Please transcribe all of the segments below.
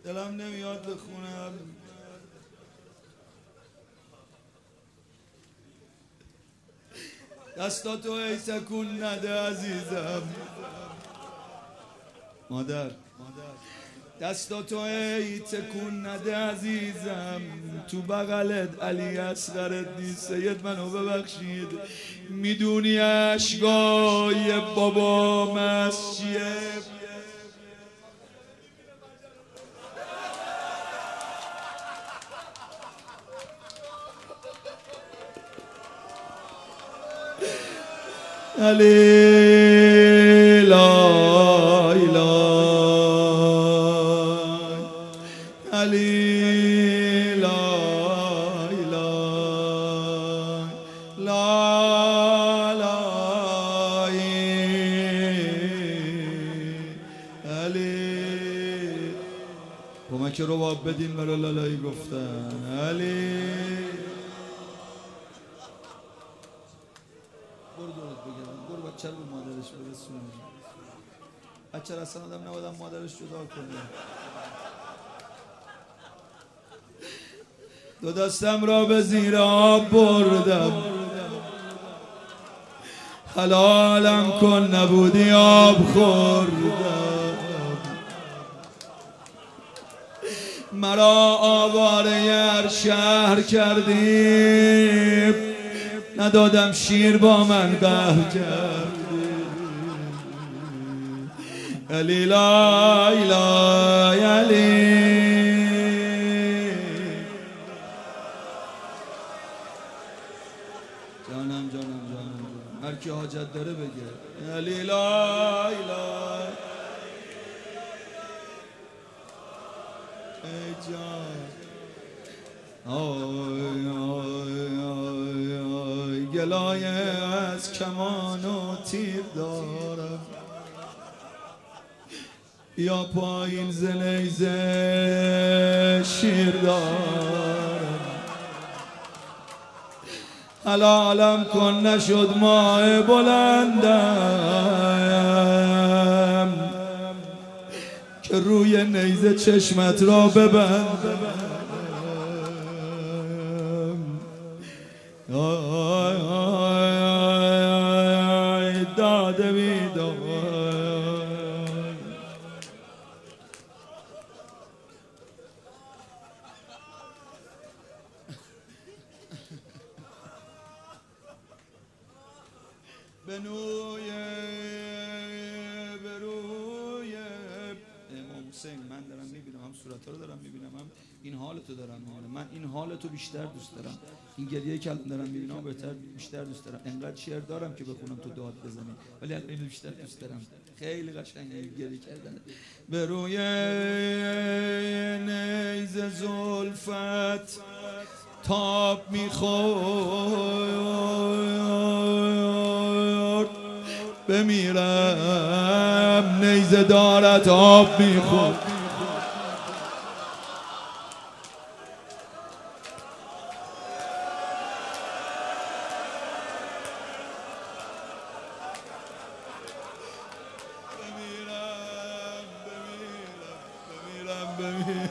دلم نمیاد بخونم. دستاتو ای تکون نده عزیزم. مادر دستاتو ای تکون نده عزیزم. تو بغلت علی اصغرت نیست. سید منو ببخشید. میدونی اشکای بابا مسجیه؟ علی لا اله علی لا اله لا لا علی. کمک رو باب بدین برای لالایی گفتن. علی برو بچه رو به مادرش برسونه. بچه را اصلا آدم نبادم مادرش جدا کنه. دو دستم را به زیر آب بردم. حلالم کن نبودی آب خوردم. مرا آواره هر شهر کردیم. ندادم شیر با من قهر کرد. علی لا اله علی. جانم هر کی حاجت داره بگه. علی لا اله. ای جان گلایه از کمان و تیر دارم. یا پایین ز نیزه شیر دارم. حلالم کن نشد ماه بلندم که روی نیزه چشمت را ببندم. داده بیدار بروی امام حسین. من دارم میبینم، هم صورت‌ها رو دارم میبینم، هم این حالتو دارم میبینم. من این حالتو بیشتر دوست دارم. این گریه که الان دارم میبینم بیشتر دوست دارم. انقدر شعر دارم که بخونم تو داد بزنی، ولی الان اینو بیشتر دوست دارم. خیلی قشنگه گریه کردن. به روی نیزه زلفت تاب میخورد. بمیرم نیزه دارت آب میخورد. بمیرم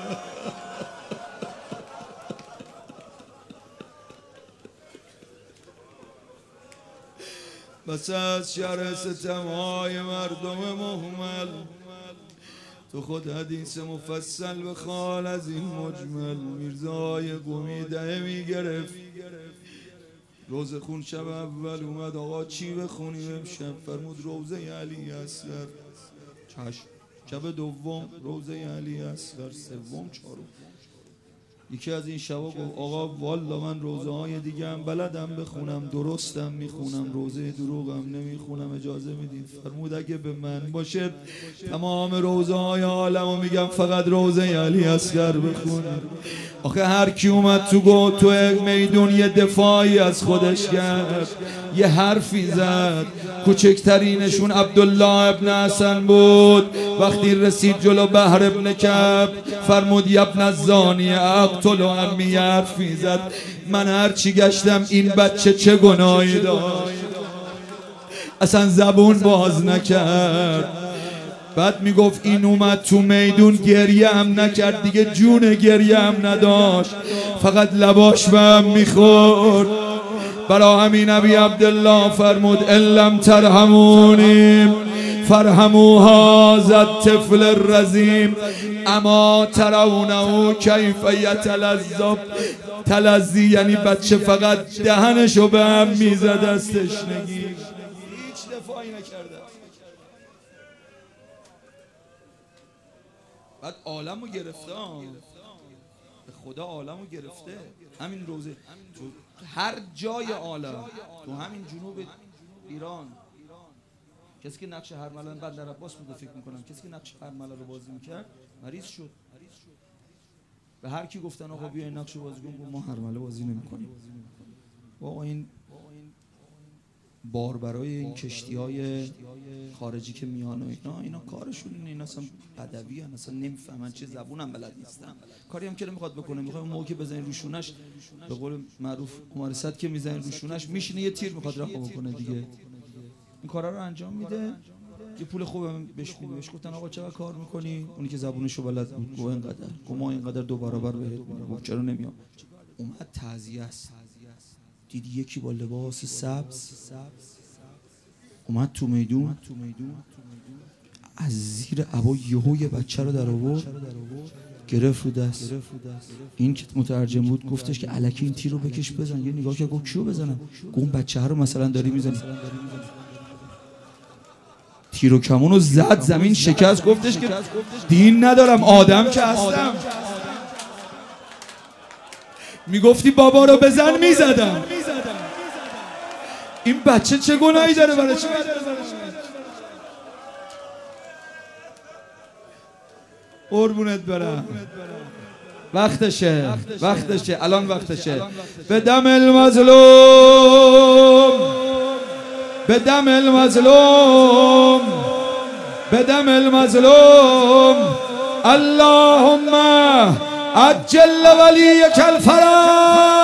بس از شر ستمهای مردم مهمل. تو خود حدیث مفصل بخوان از این مجمل. میرزای قمی ده میگرفت روز خون. شب اول اومد آقا چی بخونیم امشب؟ فرمود روزه علی اصغر. چشم. شب دوم روزه علی اصغر. سوم چهارم. یکی از این شبا گفت آقا والا من روزه های دیگه هم بلدم بخونم، درستم میخونم، روزه دروغم نمیخونم، اجازه میدید؟ فرمود اگه به من باشه تمام روزه های عالمو میگم، فقط روزه علی اصغر بخونم. آخه هر کی اومد تو میدون یه دفاعی از خودش کرد، یه حرفی زد. کوچکترینشون عبدالله ابن حسن بود. وقتی رسید جلو بحر ابن کعب فرمود یا ابن الزانی اقتل و امی. حرفی زد من هرچی گشتم این بچه چه گناهی داشت، اصلا زبون باز نکرد. بعد میگفت این اومد تو میدون گریه هم نکرد دیگه، جون گریه هم نداشت، فقط لباش به هم میخورد. برا همین نبی عبدالله فرمود ان لم ترحمونی فرحموا هذا الطفل الرزیم اما ترونه کیف یتلذذ. تلذی یعنی بچه فقط دهنشو به هم میزد از تشنگی، هیچ دفاعی نکرده. بعد عالمو گرفته، به خدا عالمو گرفته. همین روزه تو هر جای عالم، تو همین جنوب ایران کسی که نقش هرمله بندر عباس بود فکر میکنم، کسی که نقش هرمله رو بازی میکرد مریض شد. به هر کی گفتن آقا بیا این نقش رو بازی کن، ما هرمله بازی نمیکنیم. واقعا این باربرای این کشتی‌های خارجی که میان و اینا کارشون اینه، اینا اصلا بدوی ان، اصلا نمیفهمن، چه زبون هم بلد نیستن. کاری هم که نمیخواد بکنه، میخواد اون موقع که بزنین روشونش، به قول معروف عمر صد که میزنین روشونش میشینه یه تیر میخواد رها بکنه دیگه. این کارا رو انجام میده، یه پول خوبه بهش میده. بهش گفتن آقا چقدر کار میکنی؟ اونی که زبونشو بلد بود گفت اینقدر. گفت ما اینقدر 2 برابر بهت میدیم. گفت چرا نمیام؟ اومد تعزیه است، دیدی یکی با لباس سبز اومد تو میدون، از زیر عبا یهو یه بچه رو در آورد گرفت رو دست. این که مترجم بود گفتش که الکی این تیر رو بکش بزن. یه نگاه که گفت کیو بزنم؟ گفت اون بچه رو مثلا داری میزنی. تیر و کمون رو زد زمین شکست. گفتش که دین ندارم آدم که هستم. میگفتی بابا رو بزن میزدم. این بچه چه گناهی داره؟ برای چه قربونت برم؟ وقتشه، الان وقتشه. به دم المظلوم، به دم المظلوم، به دم المظلوم، اللهم عجل ولیک الفرج.